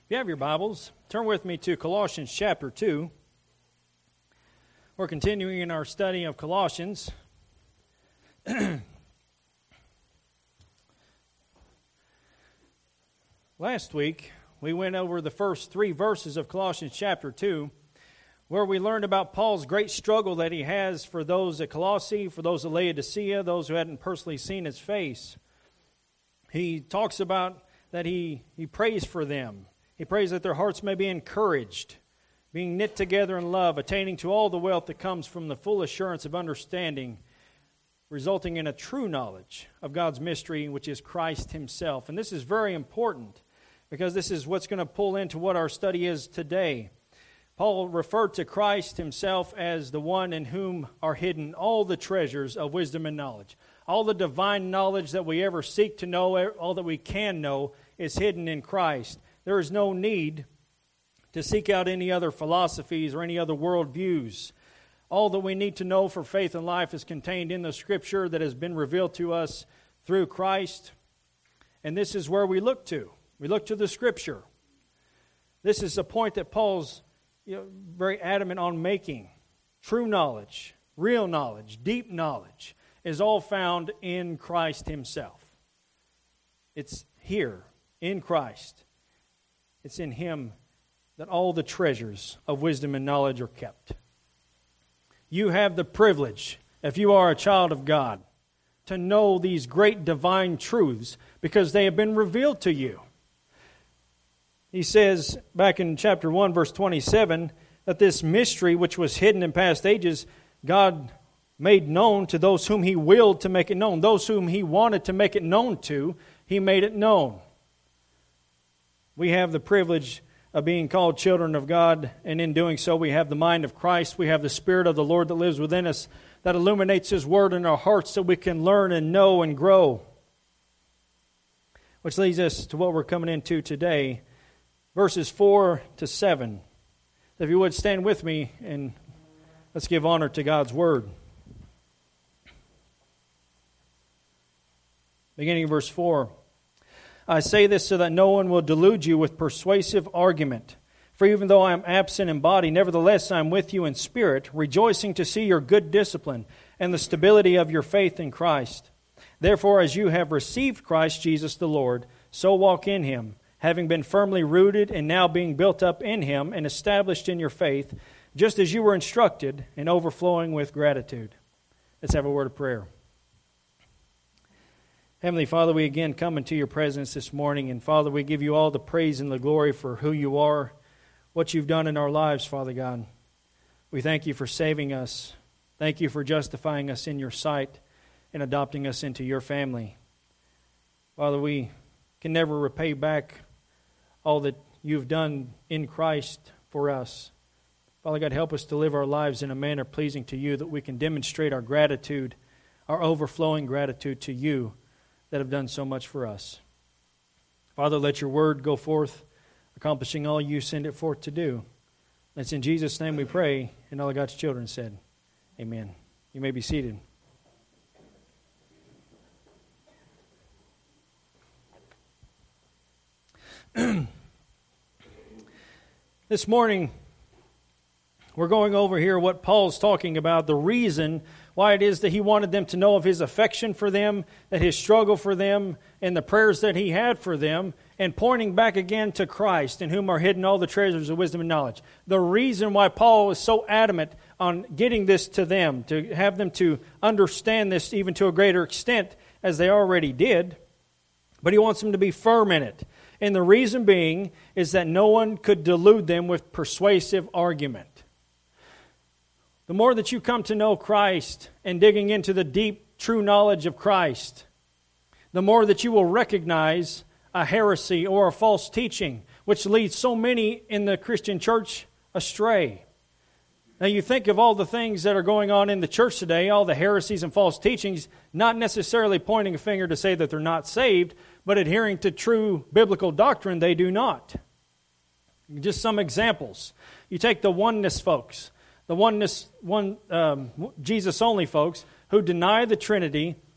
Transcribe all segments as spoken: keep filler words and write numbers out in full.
If you have your Bibles, turn with me to Colossians chapter two. We're continuing in our study of Colossians. Last week, we went over the first three verses of Colossians chapter two, where we learned about Paul's great struggle that he has for those at Colossae, for those at Laodicea, those who hadn't personally seen his face. He talks about that he, he prays for them. He prays that their hearts may be encouraged, being knit together in love, attaining to all the wealth that comes from the full assurance of understanding, resulting in a true knowledge of God's mystery, which is Christ Himself. And this is very important, because this is what's going to pull into what our study is today. Paul referred to Christ Himself as the one in whom are hidden all the treasures of wisdom and knowledge. All the divine knowledge that we ever seek to know, all that we can know, is hidden in Christ. There is no need to seek out any other philosophies or any other worldviews. All that we need to know for faith and life is contained in the Scripture that has been revealed to us through Christ. And this is where we look to. We look to the Scripture. This is a point that Paul's you know, very adamant on making. True knowledge, real knowledge, deep knowledge is all found in Christ Himself. It's here, in Christ. It's in Him that all the treasures of wisdom and knowledge are kept. You have the privilege, if you are a child of God, to know these great divine truths because they have been revealed to you. He says back in chapter one, verse twenty-seven, that this mystery which was hidden in past ages, God made known to those whom He willed to make it known. Those whom He wanted to make it known to, He made it known. We have the privilege of being called children of God, and in doing so we have the mind of Christ. We have the Spirit of the Lord that lives within us, that illuminates His Word in our hearts so we can learn and know and grow. Which leads us to what we're coming into today, verses four to seven. If you would stand with me and let's give honor to God's Word. Beginning in verse four. I say this so that no one will delude you with persuasive argument. For even though I am absent in body, nevertheless I am with you in spirit, rejoicing to see your good discipline and the stability of your faith in Christ. Therefore, as you have received Christ Jesus the Lord, so walk in Him, having been firmly rooted and now being built up in Him and established in your faith, just as you were instructed, and overflowing with gratitude. Let's have a word of prayer. Heavenly Father, we again come into your presence this morning, and Father, we give you all the praise and the glory for who you are, what you've done in our lives, Father God. We thank you for saving us. Thank you for justifying us in your sight and adopting us into your family. Father, we can never repay back all that you've done in Christ for us. Father God, help us to live our lives in a manner pleasing to you, that we can demonstrate our gratitude, our overflowing gratitude to you that have done so much for us. Father, let your word go forth, accomplishing all you send it forth to do. It's in Jesus' name we pray, and all of God's children said, amen. You may be seated. This morning, we're going over here what Paul's talking about, the reason why it is that he wanted them to know of his affection for them, that his struggle for them, and the prayers that he had for them, and pointing back again to Christ, in whom are hidden all the treasures of wisdom and knowledge. The reason why Paul was so adamant on getting this to them, to have them to understand this even to a greater extent, as they already did, but he wants them to be firm in it. And the reason being is that no one could delude them with persuasive argument. The more that you come to know Christ and digging into the deep, true knowledge of Christ, the more that you will recognize a heresy or a false teaching, which leads so many in the Christian church astray. Now you think of all the things that are going on in the church today, all the heresies and false teachings, not necessarily pointing a finger to say that they're not saved, but adhering to true biblical doctrine, they do not. Just some examples. You take the oneness folks. The oneness, one um, Jesus-only folks who deny the Trinity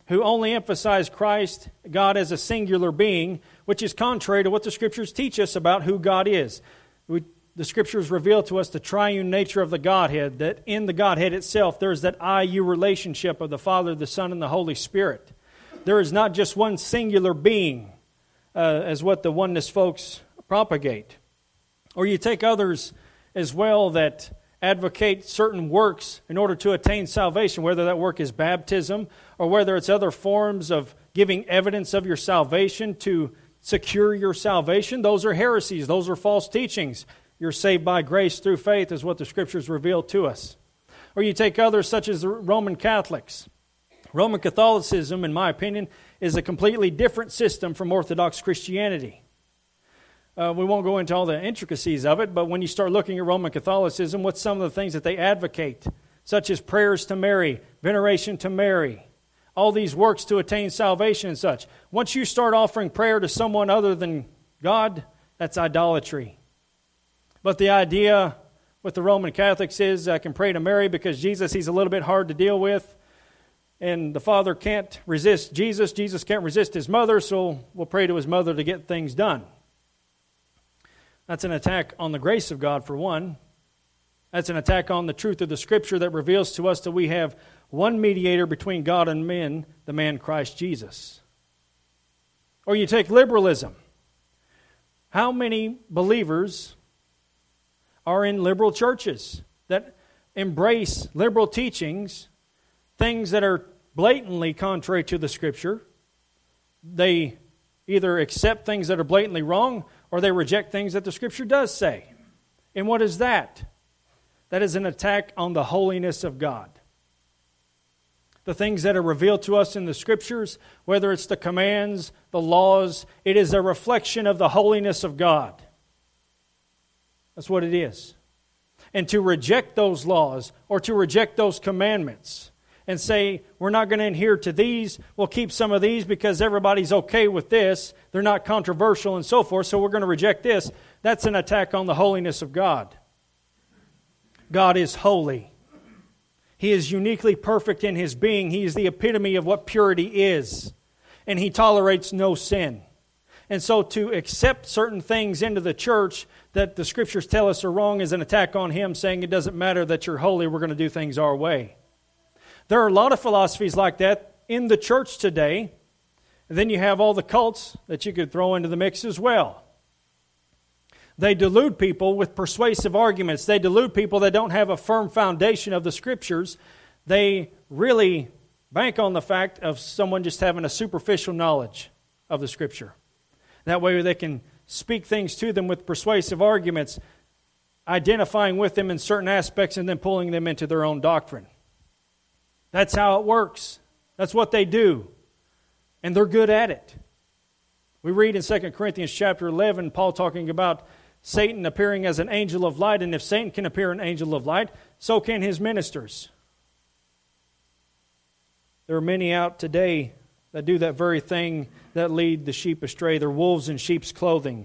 who only emphasize Christ, God, as a singular being, which is contrary to what the Scriptures teach us about who God is. We, the Scriptures reveal to us the triune nature of the Godhead, that in the Godhead itself there is that I-you relationship of the Father, the Son, and the Holy Spirit. There is not just one singular being, uh, as what the oneness folks propagate. Or you take others as well that advocate certain works in order to attain salvation, whether that work is baptism or whether it's other forms of giving evidence of your salvation to secure your salvation. Those are heresies. Those are false teachings. You're saved by grace through faith is what the Scriptures reveal to us. Or you take others such as the Roman Catholics. Roman Catholicism, in my opinion, is a completely different system from Orthodox Christianity. Uh, we won't go into all the intricacies of it, but when you start looking at Roman Catholicism, what's some of the things that they advocate, such as prayers to Mary, veneration to Mary, all these works to attain salvation and such. Once you start offering prayer to someone other than God, that's idolatry. But the idea with the Roman Catholics is I can pray to Mary because Jesus, he's a little bit hard to deal with, and the Father can't resist Jesus. Jesus can't resist his mother, so we'll pray to his mother to get things done. That's an attack on the grace of God, for one. That's an attack on the truth of the Scripture that reveals to us that we have one mediator between God and men, the man Christ Jesus. Or you take liberalism. How many believers are in liberal churches that embrace liberal teachings, things that are blatantly contrary to the Scripture? They either accept things that are blatantly wrong or they reject things that the Scripture does say. And what is that? That is an attack on the holiness of God. The things that are revealed to us in the Scriptures, whether it's the commands, the laws, it is a reflection of the holiness of God. That's what it is. And to reject those laws or to reject those commandments and say, we're not going to adhere to these, we'll keep some of these because everybody's okay with this, they're not controversial and so forth, so we're going to reject this, that's an attack on the holiness of God. God is holy. He is uniquely perfect in His being. He is the epitome of what purity is. And He tolerates no sin. And so to accept certain things into the church that the Scriptures tell us are wrong is an attack on Him, saying it doesn't matter that you're holy, we're going to do things our way. There are a lot of philosophies like that in the church today. And then you have all the cults that you could throw into the mix as well. They delude people with persuasive arguments. They delude people that don't have a firm foundation of the Scriptures. They really bank on the fact of someone just having a superficial knowledge of the Scripture. That way they can speak things to them with persuasive arguments, identifying with them in certain aspects and then pulling them into their own doctrine. That's how it works. That's what they do. And they're good at it. We read in Second Corinthians chapter eleven, Paul talking about Satan appearing as an angel of light, and if Satan can appear an angel of light, so can his ministers. There are many out today that do that very thing that lead the sheep astray. They're wolves in sheep's clothing.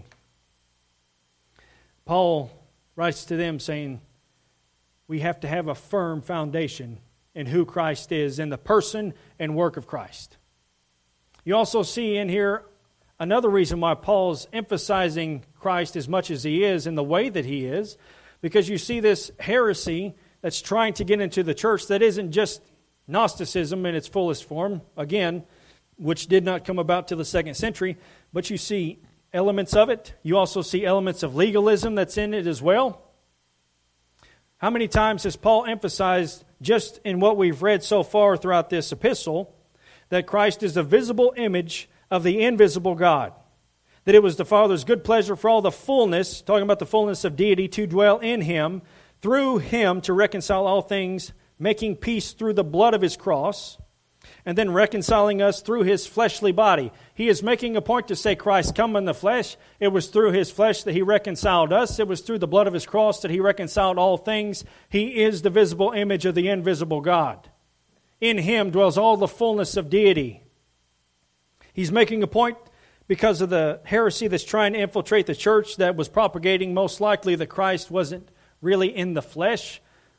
Paul writes to them saying, we have to have a firm foundation in who Christ is, in the person and work of Christ. You also see in here another reason why Paul's emphasizing Christ as much as he is in the way that he is, because you see this heresy that's trying to get into the church that isn't just Gnosticism in its fullest form, again, which did not come about till the second century, but you see elements of it. You also see elements of legalism that's in it as well. How many times has Paul emphasized, just in what we've read so far throughout this epistle, that Christ is the visible image of the invisible God? That it was the Father's good pleasure for all the fullness, talking about the fullness of deity, to dwell in Him, through Him to reconcile all things, making peace through the blood of His cross, and then reconciling us through His fleshly body. He is making a point to say Christ come in the flesh. It was through His flesh that He reconciled us. It was through the blood of His cross that He reconciled all things. He is the visible image of the invisible God. In Him dwells all the fullness of deity. He's making a point because of the heresy that's trying to infiltrate the church that was propagating most likely that Christ wasn't really in the flesh,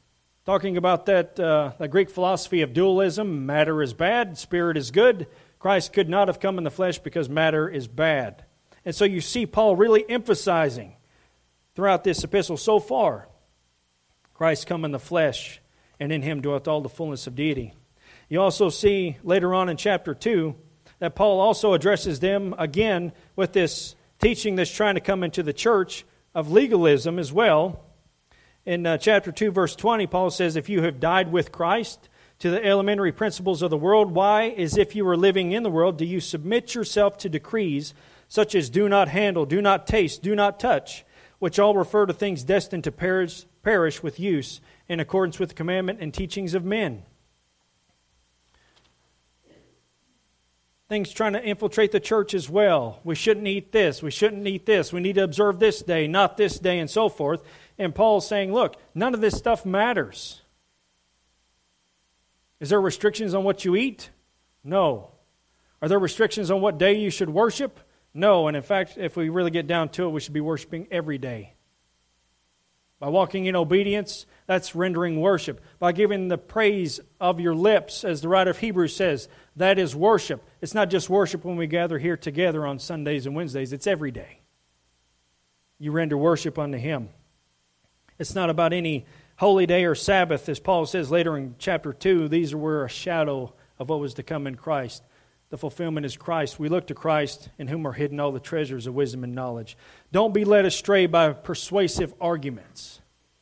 talking about that uh, the Greek philosophy of dualism. Matter is bad, spirit is good. Christ could not have come in the flesh because matter is bad. And so you see Paul really emphasizing throughout this epistle so far, Christ come in the flesh, and in him dwelt all the fullness of deity. You also see later on in chapter two that Paul also addresses them again with this teaching that's trying to come into the church of legalism as well. In uh, chapter two, verse twenty, Paul says, if you have died with Christ to the elementary principles of the world, why, as if you were living in the world, do you submit yourself to decrees such as do not handle, do not taste, do not touch, which all refer to things destined to perish, perish with use in accordance with the commandment and teachings of men? Things trying to infiltrate the church as well. We shouldn't eat this. We shouldn't eat this. We need to observe this day, not this day, and so forth. And Paul's saying, look, none of this stuff matters. Is there restrictions on what you eat? No. Are there restrictions on what day you should worship? No. And in fact, if we really get down to it, we should be worshiping every day. By walking in obedience, that's rendering worship. By giving the praise of your lips, as the writer of Hebrews says, that is worship. It's not just worship when we gather here together on Sundays and Wednesdays. It's every day. You render worship unto Him. It's not about any holy day or Sabbath, as Paul says later in chapter two. These were a shadow of what was to come in Christ. The fulfillment is Christ. We look to Christ, in whom are hidden all the treasures of wisdom and knowledge. Don't be led astray by persuasive arguments.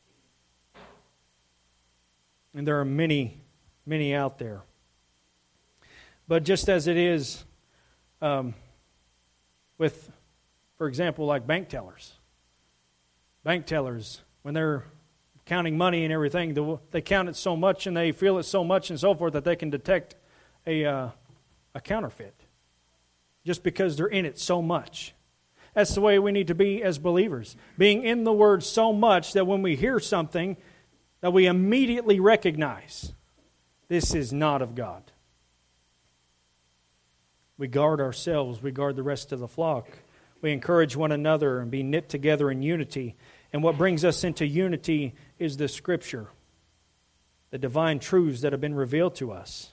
And there are many, many out there. But just as it is um, with, for example, like bank tellers. Bank tellers, when they're counting money and everything, they count it so much and they feel it so much and so forth that they can detect a... Uh, a counterfeit, just because they're in it so much. That's the way we need to be as believers, being in the Word so much that when we hear something, that we immediately recognize this is not of God. We guard ourselves, we guard the rest of the flock. We encourage one another and be knit together in unity. And what brings us into unity is the Scripture, the divine truths that have been revealed to us.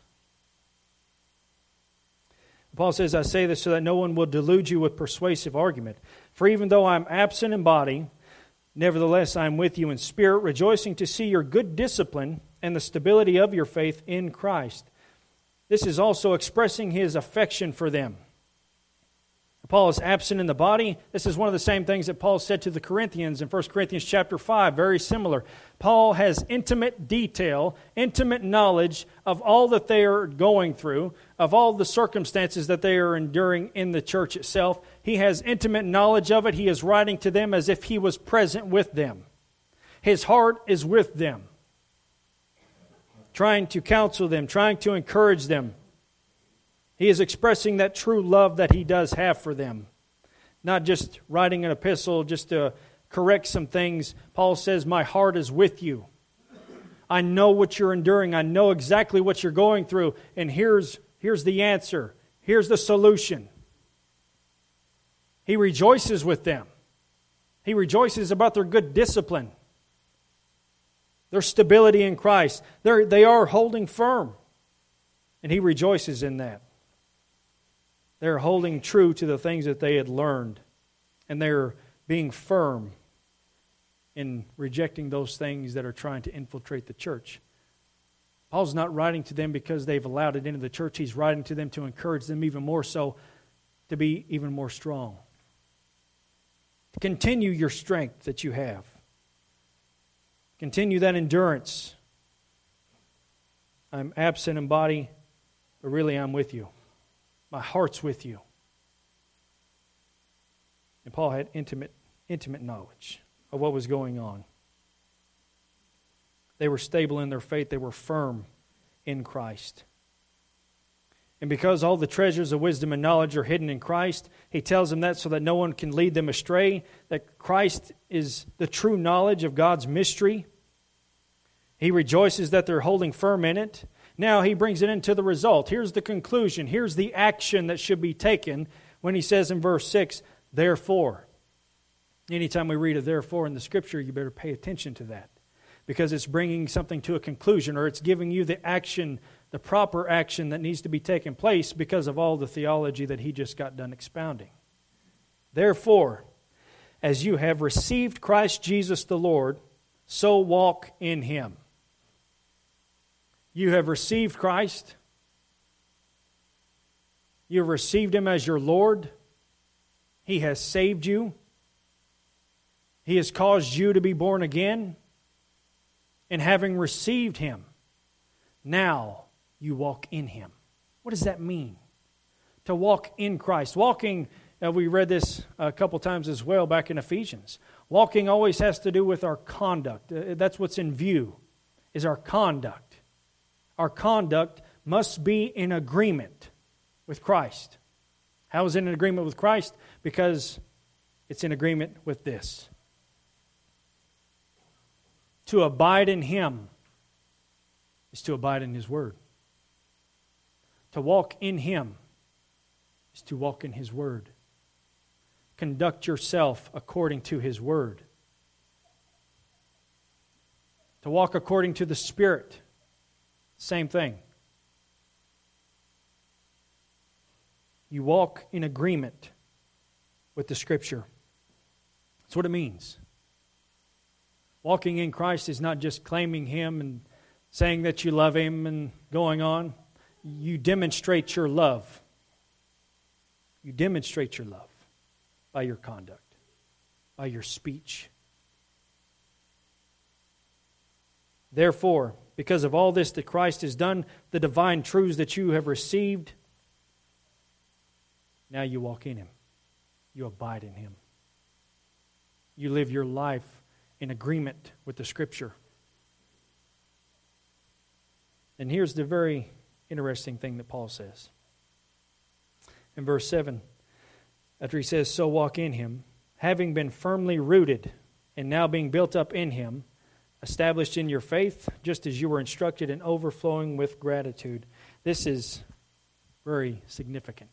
Paul says, I say this so that no one will delude you with persuasive argument. For even though I am absent in body, nevertheless I am with you in spirit, rejoicing to see your good discipline and the stability of your faith in Christ. This is also expressing his affection for them. Paul is absent in the body. This is one of the same things that Paul said to the Corinthians in First Corinthians chapter five, very similar. Paul has intimate detail, intimate knowledge of all that they are going through, of all the circumstances that they are enduring in the church itself. He has intimate knowledge of it. He is writing to them as if he was present with them. His heart is with them, trying to counsel them, trying to encourage them. He is expressing that true love that he does have for them. Not just writing an epistle just to correct some things. Paul says, my heart is with you. I know what you're enduring. I know exactly what you're going through. And here's, here's the answer. Here's the solution. He rejoices with them. He rejoices about their good discipline, their stability in Christ. They're, they are holding firm. And he rejoices in that. They're holding true to the things that they had learned. And they're being firm in rejecting those things that are trying to infiltrate the church. Paul's not writing to them because they've allowed it into the church. He's writing to them to encourage them even more so to be even more strong. To continue your strength that you have. Continue that endurance. I'm absent in body, but really I'm with you. My heart's with you. And Paul had intimate, intimate knowledge of what was going on. They were stable in their faith. They were firm in Christ. And because all the treasures of wisdom and knowledge are hidden in Christ, he tells them that so that no one can lead them astray, that Christ is the true knowledge of God's mystery. He rejoices that they're holding firm in it. Now he brings it into the result. Here's the conclusion. Here's the action that should be taken when he says in verse six, therefore. Anytime we read a therefore in the Scripture, you better pay attention to that. because it's bringing something to a conclusion, or it's giving you the action, the proper action that needs to be taking place because of all the theology that he just got done expounding. Therefore, as you have received Christ Jesus the Lord, so walk in him. You have received Christ. You have received him as your Lord. He has saved you. He has caused you to be born again. And having received him, now you walk in him. What does that mean? To walk in Christ. Walking, uh, we read this a couple times as well back in Ephesians. Walking always has to do with our conduct. Uh, that's what's in view, is our conduct. Our conduct must be in agreement with Christ. How is it in agreement with Christ? Because it's in agreement with this. To abide in him is to abide in his word. To walk in him is to walk in his word. Conduct yourself according to his word. To walk according to the Spirit, same thing. You walk in agreement with the Scripture. That's what it means. Walking in Christ is not just claiming him and saying that you love him and going on. You demonstrate your love. You demonstrate your love by your conduct, by your speech. Therefore, because of all this that Christ has done, the divine truths that you have received, now you walk in him. You abide in him. You live your life in agreement with the Scripture. And here's the very interesting thing that Paul says. In verse seven, after he says, so walk in him, having been firmly rooted and now being built up in him, established in your faith, just as you were instructed, and overflowing with gratitude. This is very significant.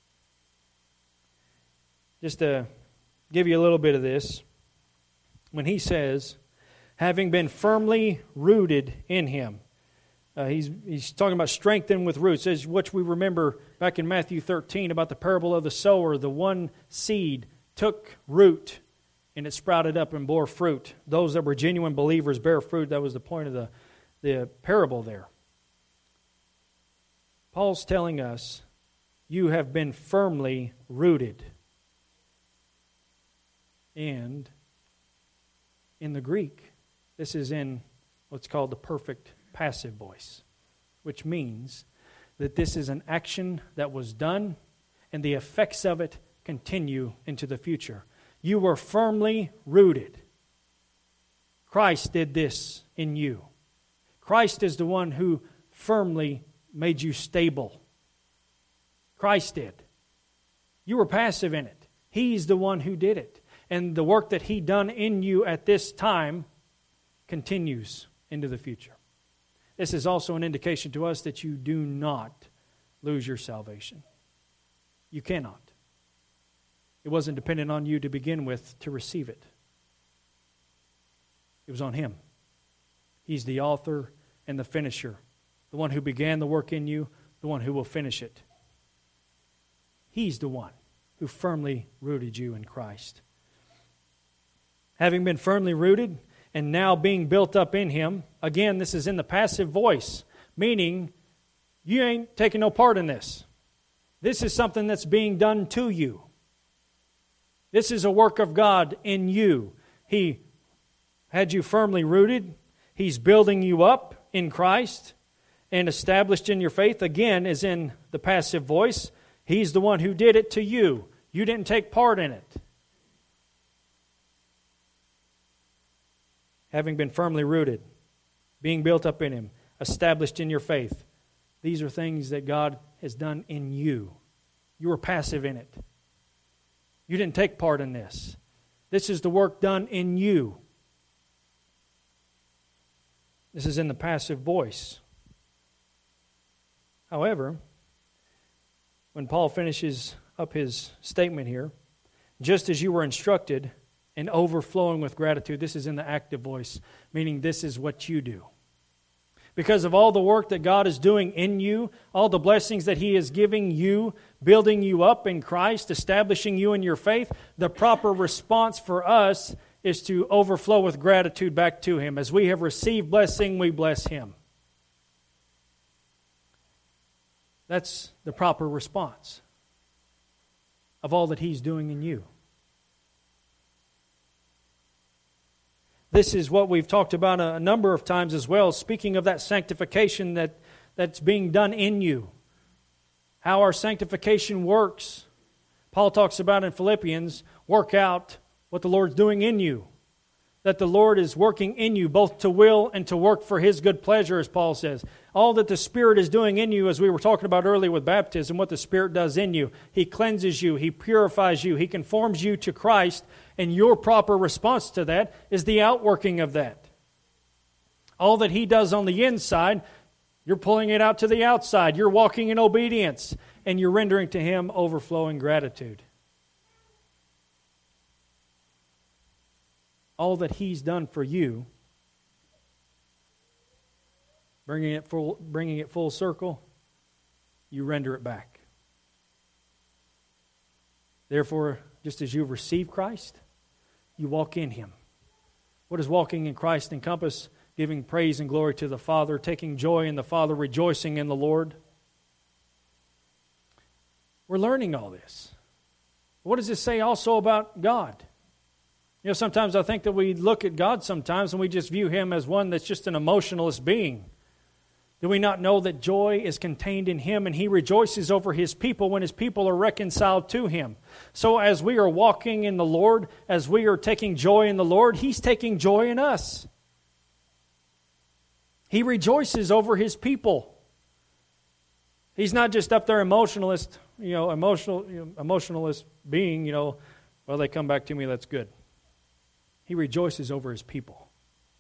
Just to give you a little bit of this, when he says, having been firmly rooted in him, uh, he's, he's talking about strengthened with roots. As what we remember back in Matthew thirteen about the parable of the sower, the one seed took root and it sprouted up and bore fruit. Those that were genuine believers bear fruit. That was the point of the, the parable there. Paul's telling us, you have been firmly rooted. And in the Greek, this is in what's called the perfect passive voice, which means that this is an action that was done and the effects of it continue into the future. You were firmly rooted. Christ did this in you. Christ is the one who firmly made you stable. Christ did. You were passive in it. He's the one who did it. And the work that he done in you at this time continues into the future. This is also an indication to us that you do not lose your salvation. You cannot. It wasn't dependent on you to begin with to receive it. It was on him. He's the author and the finisher. The one who began the work in you, the one who will finish it. He's the one who firmly rooted you in Christ. Having been firmly rooted and now being built up in him. Again, this is in the passive voice, meaning you ain't taking no part in this. This is something that's being done to you. This is a work of God in you. He had you firmly rooted. He's building you up in Christ and established in your faith. Again, is in the passive voice. He's the one who did it to you. You didn't take part in it. Having been firmly rooted, being built up in him, established in your faith. These are things that God has done in you. You were passive in it. You didn't take part in this. This is the work done in you. This is in the passive voice. However, when Paul finishes up his statement here, just as you were instructed, and overflowing with gratitude. This is in the active voice, meaning this is what you do. Because of all the work that God is doing in you, all the blessings that He is giving you, building you up in Christ, establishing you in your faith, the proper response for us is to overflow with gratitude back to Him. As we have received blessing, we bless Him. That's the proper response of all that He's doing in you. This is what we've talked about a number of times as well, speaking of that sanctification that, that's being done in you. How our sanctification works. Paul talks about in Philippians, work out what the Lord's doing in you. That the Lord is working in you both to will and to work for His good pleasure, as Paul says. All that the Spirit is doing in you, as we were talking about earlier with baptism, what the Spirit does in you. He cleanses you, He purifies you, He conforms you to Christ, and your proper response to that is the outworking of that. All that He does on the inside, you're pulling it out to the outside. You're walking in obedience, and you're rendering to Him overflowing gratitude. All that He's done for you, bringing it full, bringing it full circle, you render it back. Therefore, just as you've received Christ, you walk in Him. What does walking in Christ encompass? Giving praise and glory to the Father, taking joy in the Father, rejoicing in the Lord. We're learning all this. What does this say also about God? You know, sometimes I think that we look at God sometimes and we just view Him as one that's just an emotionalist being. Do we not know that joy is contained in Him and He rejoices over His people when His people are reconciled to Him? So as we are walking in the Lord, as we are taking joy in the Lord, He's taking joy in us. He rejoices over His people. He's not just up there emotionalist, you know, emotional, you know, emotionalist being, you know, well, they come back to me, that's good. He rejoices over His people.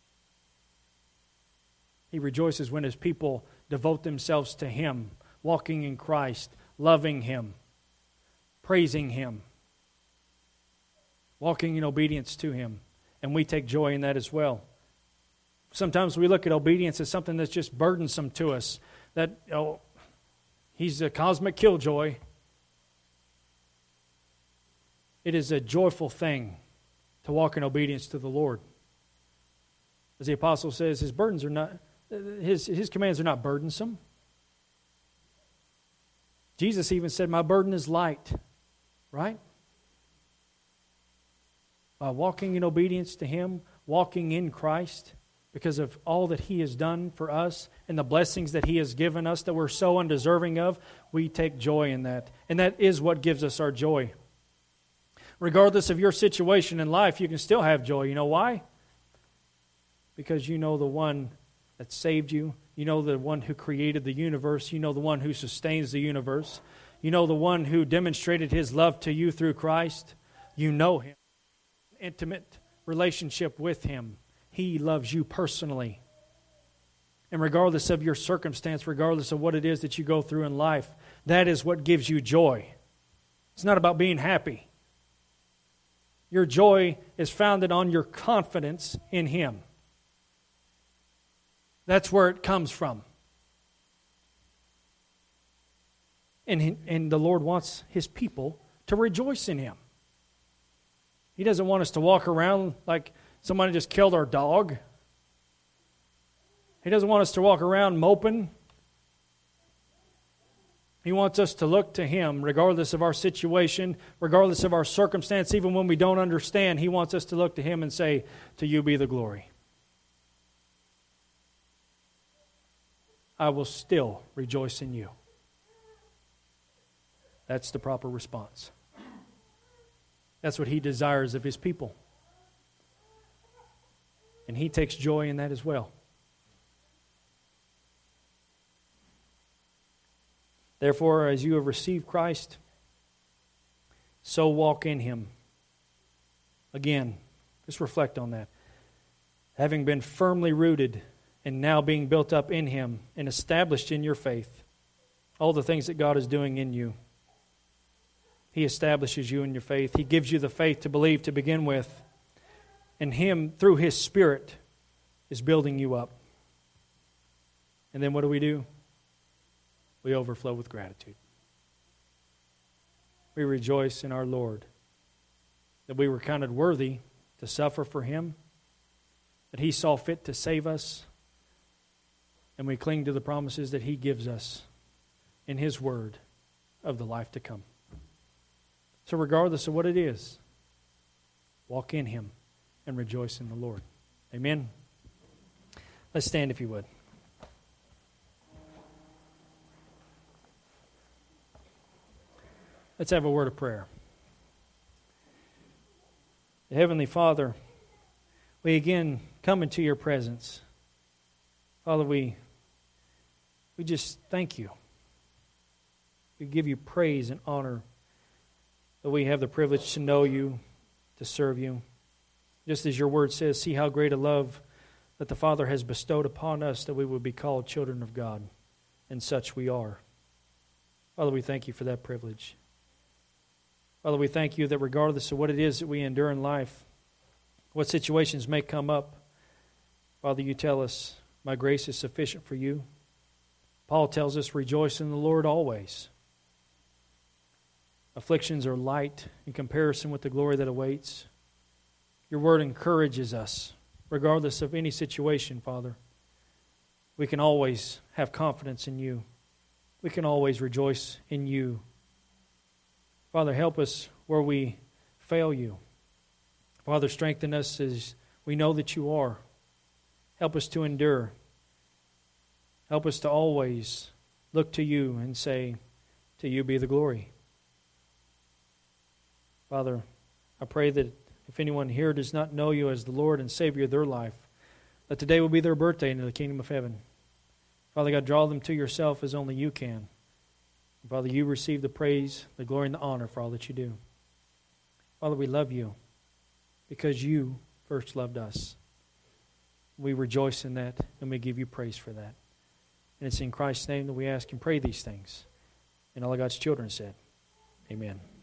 He rejoices when His people devote themselves to Him, walking in Christ, loving Him, praising Him, walking in obedience to Him. And we take joy in that as well. Sometimes we look at obedience as something that's just burdensome to us. That, oh, He's a cosmic killjoy. It is a joyful thing to walk in obedience to the Lord. As the apostle says, his burdens are not, his, his commands are not burdensome. Jesus even said, my burden is light. Right? By walking in obedience to Him, walking in Christ, because of all that He has done for us and the blessings that He has given us that we're so undeserving of, we take joy in that. And that is what gives us our joy. Regardless of your situation in life, you can still have joy. You know why? Because you know the one that saved you. You know the one who created the universe. You know the one who sustains the universe. You know the one who demonstrated His love to you through Christ. You know Him. Intimate relationship with Him. He loves you personally. And regardless of your circumstance, regardless of what it is that you go through in life, that is what gives you joy. It's not about being happy. Your joy is founded on your confidence in Him. That's where it comes from. And, and the Lord wants His people to rejoice in Him. He doesn't want us to walk around like somebody just killed our dog. He doesn't want us to walk around moping. He wants us to look to Him regardless of our situation, regardless of our circumstance, even when we don't understand. He wants us to look to Him and say, to You be the glory. I will still rejoice in You. That's the proper response. That's what He desires of His people. And He takes joy in that as well. Therefore, as you have received Christ, so walk in Him. Again, just reflect on that. Having been firmly rooted and now being built up in Him and established in your faith, all the things that God is doing in you. He establishes you in your faith. He gives you the faith to believe to begin with. And Him, through His Spirit, is building you up. And then what do we do? We overflow with gratitude. We rejoice in our Lord that we were counted worthy to suffer for Him, that He saw fit to save us, and we cling to the promises that He gives us in His Word of the life to come. So regardless of what it is, walk in Him and rejoice in the Lord. Amen. Let's stand if you would. Let's have a word of prayer. Heavenly Father, we again come into your presence. Father, we, we just thank you. We give you praise and honor that we have the privilege to know you, to serve you. Just as your word says, see how great a love that the Father has bestowed upon us that we would be called children of God. And such we are. Father, we thank you for that privilege. Father, we thank you that regardless of what it is that we endure in life, what situations may come up, Father, you tell us, my grace is sufficient for you. Paul tells us, rejoice in the Lord always. Afflictions are light in comparison with the glory that awaits. Your word encourages us, regardless of any situation, Father. We can always have confidence in you. We can always rejoice in you. Father, help us where we fail you. Father, strengthen us as we know that you are. Help us to endure. Help us to always look to you and say, to you be the glory. Father, I pray that if anyone here does not know you as the Lord and Savior of their life, that today will be their birthday into the kingdom of heaven. Father God, draw them to yourself as only you can. Father, you receive the praise, the glory, and the honor for all that you do. Father, we love you because you first loved us. We rejoice in that, and we give you praise for that. And it's in Christ's name that we ask and pray these things. And all of God's children said, amen.